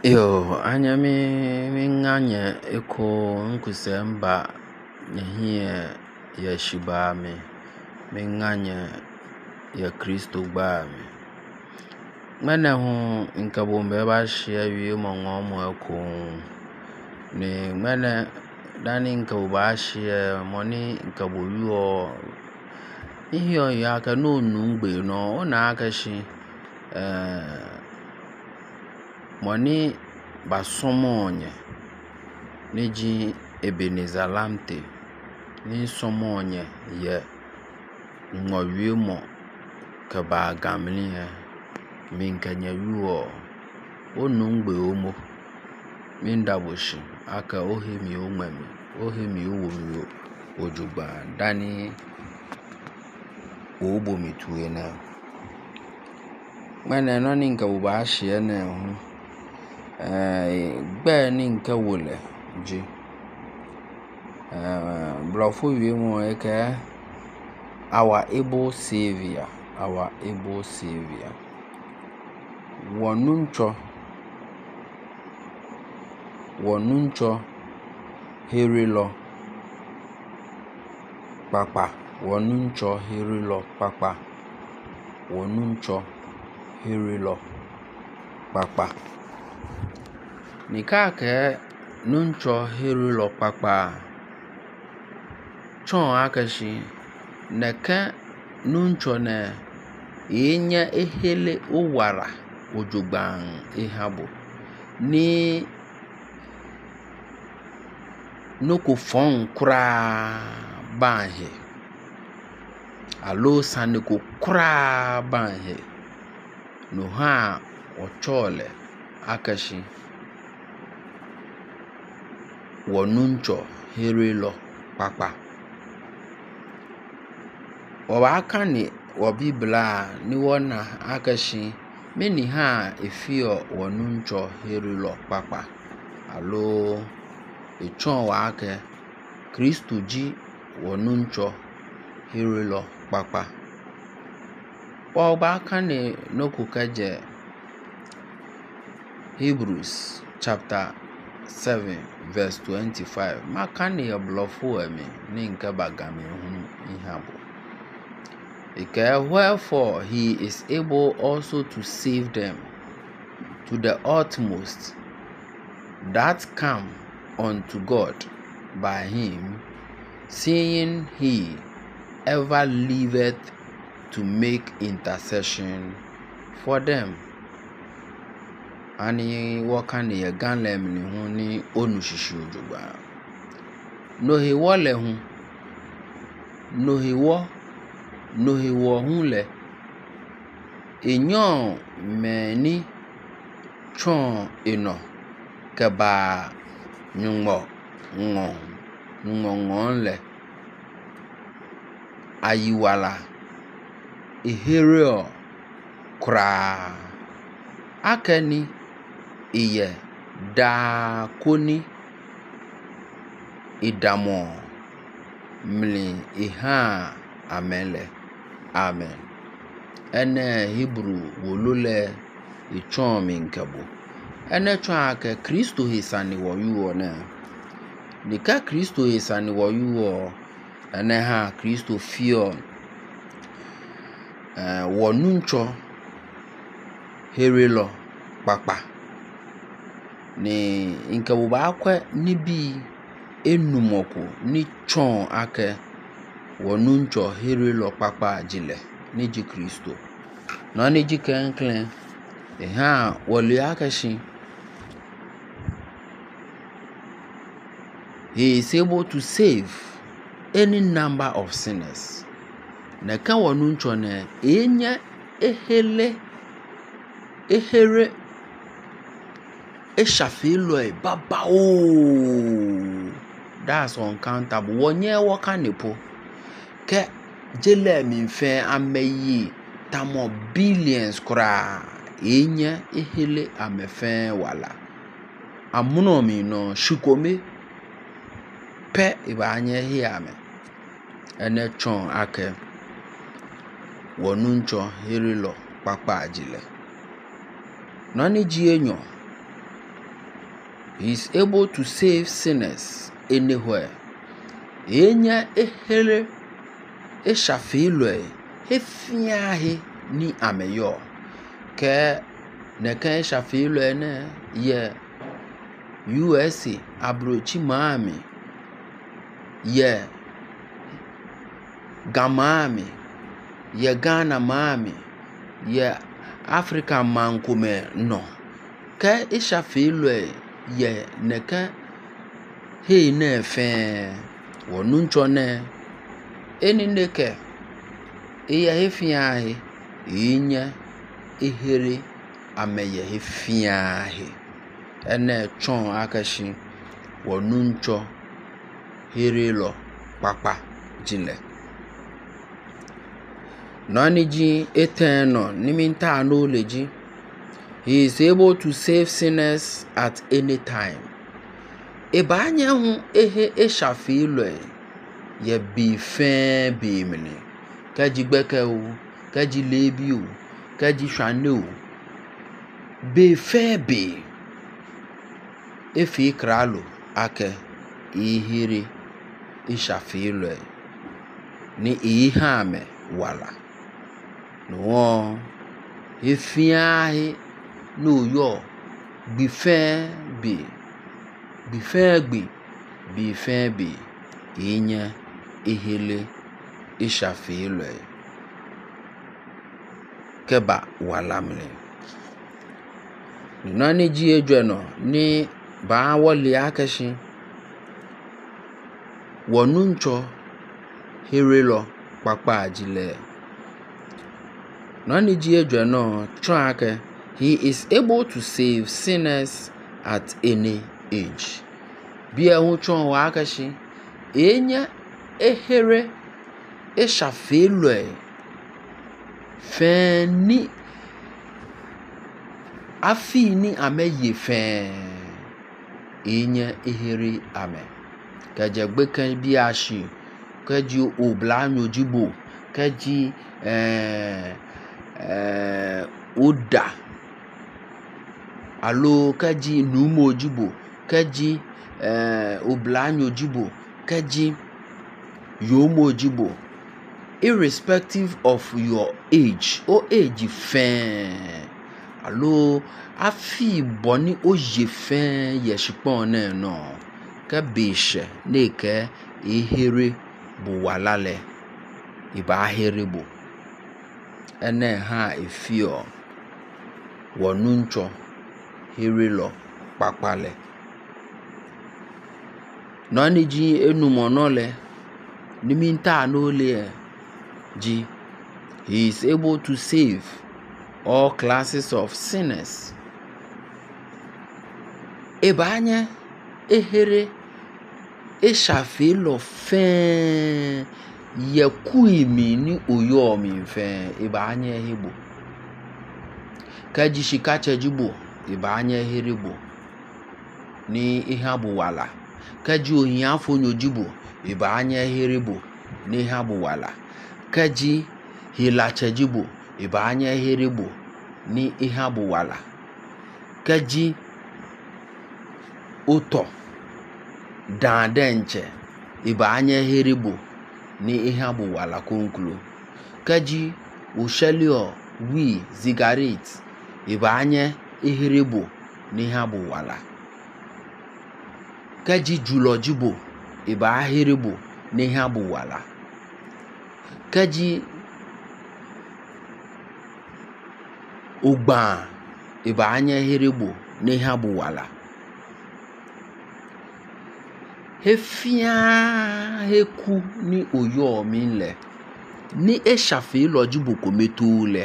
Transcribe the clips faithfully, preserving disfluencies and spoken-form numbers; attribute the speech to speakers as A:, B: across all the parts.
A: Yo, anya mi mi nganye eko nkusemba nyehie ya shiba mi mi nganye ya Kristo gba mi. Mene hu nkabombe ba shia wi mo ngomo eko ni mene dani nkabo ba shia moni nkabo yo ihio ya ka no nungbe no na aka shi eh moni basomonye niji Ebenezer Lamte ni somonye ye ngowie mo ka ba gamni he min kanya yuo onungbe omo min daboshi aka ohemi omami ohemi owomi ojugba dani obo mituwe na mene no ni nka ba hye na hu eh gba ni nka wole ji eh brofo wi mo e ka our able savior our able savior wonuncho wonuncho herilo papa wonuncho herilo papa wonuncho herilo papa nikake nuncho herilo papa chon akashi neka nuncho ne yenya ehele owara ojogban ehabo ni noko fon kura banhe alo saneko kura banhe no ha ochole akashi wonuncho herilo papa wabaka ni wabibla ni wona akashi meni ha efio wonuncho herilo papa alo echon wake Kristo ji wonuncho herilo papa wabaka ni nokukaje Hebrews chapter seven verse twenty-five makani ya blofo emi ni nka bagame hu ihabo ike wherefore he is able also to save them to the utmost that come unto God by him, seeing he ever liveth to make intercession for them. Ani wakani ya ganlem ni hu ni onushishi ojugba no he wo le hu no he wo no he wo hu le enyo meni chon eno ke ba nyungo ngo ngo ngonle ayiwala eherio kra akeni iye da koni idamo mli iha amele amen ene Hebrew wolole ichon mi nkabo ene chon ake Kristo hisani wo yuo na nika Kristo hisani wo yuo ene ha Kristo fio eh wonuncho herilo papa ni nkabo ba akwa ni bi enumoko ni chon ake wonuncho herilo papa jile ni ji Kristo na ni ji kenklen eha wole akashi he is able to save any number of sinners na ka wonuncho ne enya ehele ehere eshafilo e baba o that's uncountable wonye woka nepo ke jele mi fe ameyi tamo billions kura enya ehele amefe wala amuno mi no shikome pe ibanye hiame ene chon ake wonuncho herilo papa ajile nani ji enyo He is able to save sinners anywhere. Enya ehere eshafilwe hefiahe ni ameyo ke neka eshafilwe ne ye U S A abrochi maami ye Gamami ye Ghana maami ye Africa mankume no ke eshafilwe ye neka he ne fe wonuncho ne eni neke eya hefiahe inya ehere ameye hefiahe ene chon akashi wonuncho herelo papa jile nani ji eteno niminta no leji. He is able to save sinners at any time. Ebanye hu ehe eshafilwe ye bi fe bi mini kaji gbeke o kaji lebi o kaji hwane o be fe be efi kralo ake ihiri ishafilwe ni ihame wala no efiahe no yo bi fe be bi fe gbe bi fe be inya ihele ishafilwe keba walamle nani ji ejeno ni ba wole akashi wonuncho herelo papa ajile nani ji ejeno track. He is able to save sinners at any age. Bia huchon wakashi enya ehere eshafilwe feni afini ameye fen enya ehere ame kaje gbeke bi ashi kaji oblanyo jibo kaji eh eh oda alo kaji numo jibo kaji eh oblanyo jibo kaji yomo jibo irrespective of your age o age fen alo afi boni oje fen yeshipon na no ka beshe neke ehere bu walale iba here bu ene ha efio wonuncho herelo papale nani ji enumonole niminta no le ji. He is able to save all classes of sinners. Ebanye ehere eshafilo fen yekuimi ni uyomi fen ebanye hebo kaji shikache jibo ebanye herebo ni ihabu wala kaji ohiafo nyojibo ebanye herebo ni ihabu wala kaji hilache jibo ebanye herebo ni ihabu wala kaji uto dandenche ibanye herebo ni ihabu wala konklo kaji ushelio wi zigaret ibanye herebo ni ihabu wala kaji julojibo iba herebo ni ihabu wala kaji ugba ibanye herebo ni ihabu wala hefia heku ni oyo minle ni eshafi lojibu kometule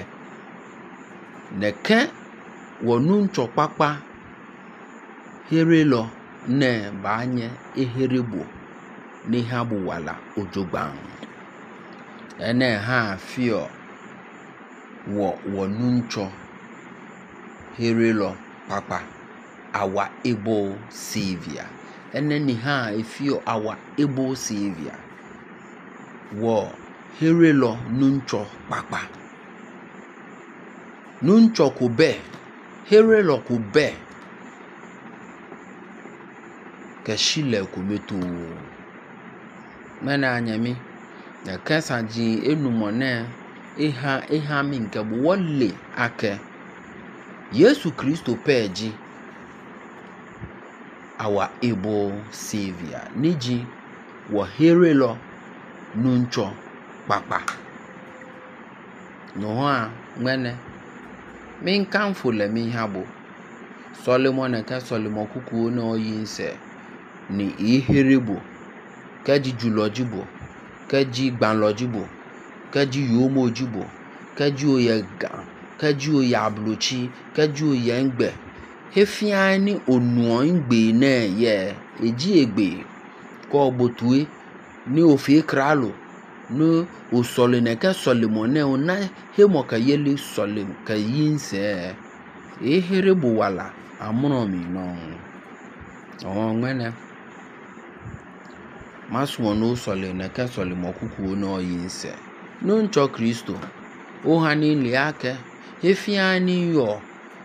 A: neke wonuncho papa herelo ne banye eherebo ni habu wala ojogban ene ha fio wo wonuncho herelo papa our able savior ene ni ha efio our able savior wo herelo nuncho papa nuncho kube herelo kube kashile kumeto mena anyami na kasa ji enumone iha iha mi nke bu wole ake Yesu Kristo peji our able savior niji wo herelo nuncho papa no ha ngene min kanfo le mi habo Solomon ka Solomon kuku na oyinse ni iherebo kaji julojibo kaji gbanlojibo kaji yomojibo kaji oyega kaji oyablochi kaji oyengbe hefiani onuo ngbe na ye eji egbe ko botue ni ofi kralo no osolene ka Solomon na ona hemo ka yele Solomon ka yinse eherebo wala amuno mi no o ngene maswo no Solomon ka Solomon kuku no yinse no ncho Kristo o hani liake hefiani yo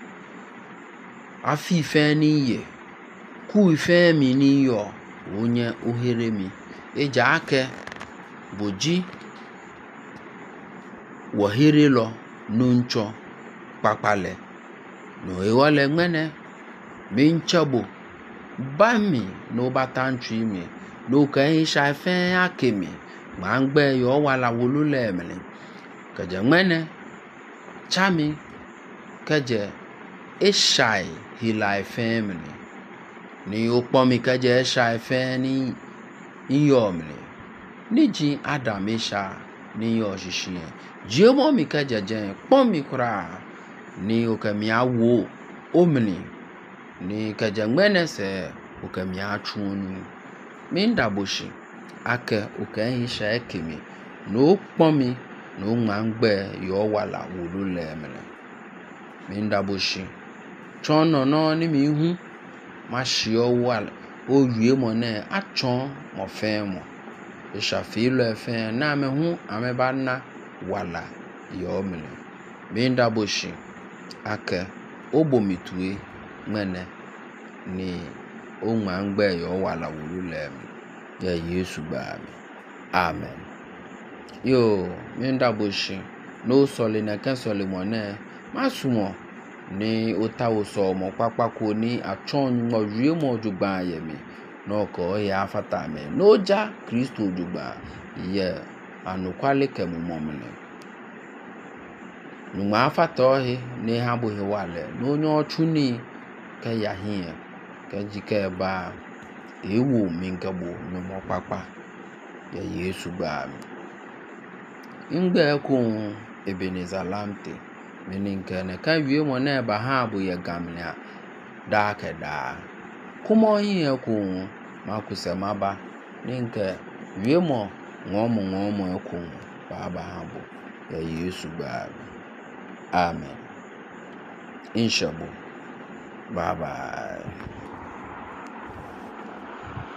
A: afife ni ye ku ife mi ni yo onye ohere mi eja ake boji wo here lo nuncho papale no ewale ngene minchabo bami no batantri mi no kan sha fe akemi mangbe yo wala wolule mele kaje ngene chami kaje eshai hilai family ni opomi kaje eshai fe ni iyomle niji Adam esha ni yo shishi jemo mi kaje je pomi kura ni okami awo omni ni kaje ngene se okami achunu minda boshi ake okan isha ekemi no pomi no ngangbe yo wala wolule mele minda boshi chono no ni mi hu ma shio wala o wie mo na achon mo fe mo isha fi lo fe na me hu ameba na wala yo mele minda boshi ake obomitue ngene ni o ngangbe yo wala wolule ya Yesu ba amen yo minda boshi no sole na kan Solomon na masumo ni otawo so mo papako ni achon mo wie mo jugba yemi no ko ya fata me no ja Kristo jugba ye anukwale kemu momle no ma fata he ni habo he wale no nyo chuni ka ya hie ka jike ba ewu mingabo no mo papa ya Yesu ba ingbe ko Ebenezer Lamte meninka ne ka wie mo na ba ha bo ye gamle da ka da kuma yin ko ma kusema ba ninka wie mo ngomo ngomo ko ba ba ha bo ya Yesu ba amen inshallah bye bye.